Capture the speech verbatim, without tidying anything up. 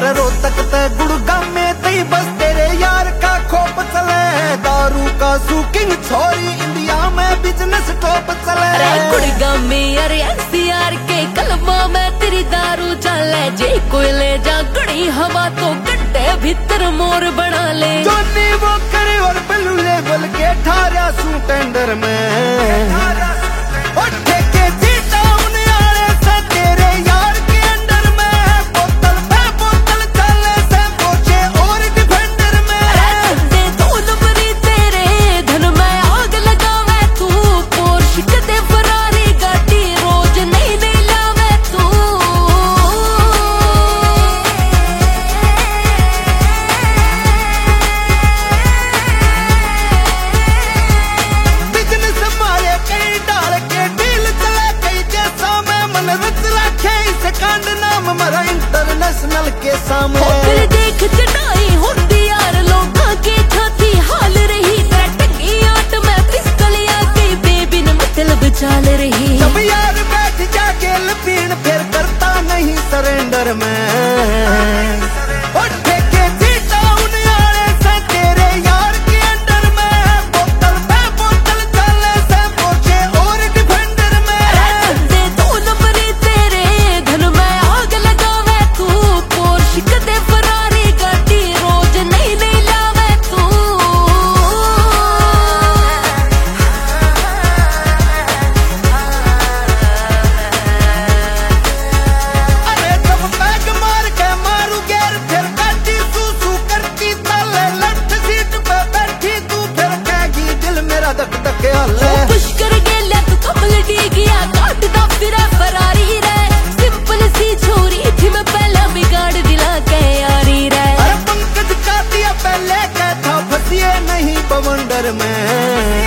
अरे रोहतक ते गुड़गांव में तई बस तेरे यार का खोप चले, दारू का सूकिंग छोरी इंडिया में बिजनेस टॉप चले। अरे गुड़गांव में अरे एनसीआर के कलमा में तेरी दारू चले, जे कोई ले जा गड़ी हवा तो गड्ढे भीतर मोर बना ले। जोनी वो करे और बलू लेवल के ठारा सू टेंडर में इंटरनेशनल के सामने फिर देख चढ़ाई होती यार लोगों के छाती हाल रही, टंगी आट में पिस्तौल या के बेबी ने मतलब चाल रही। जब यार बैठ जा गेल पीण फिर करता नहीं सरेंडर में। पुष्कर गेल्या तू कमल डिगिया काटदा फिरे फरारी रे, सिंपल सी छोरी थी मैं पहला बिगाड़ दिला के यारी रे। अरे पंकज का दिया पहले क्या था फंसिए नहीं बवंडर में।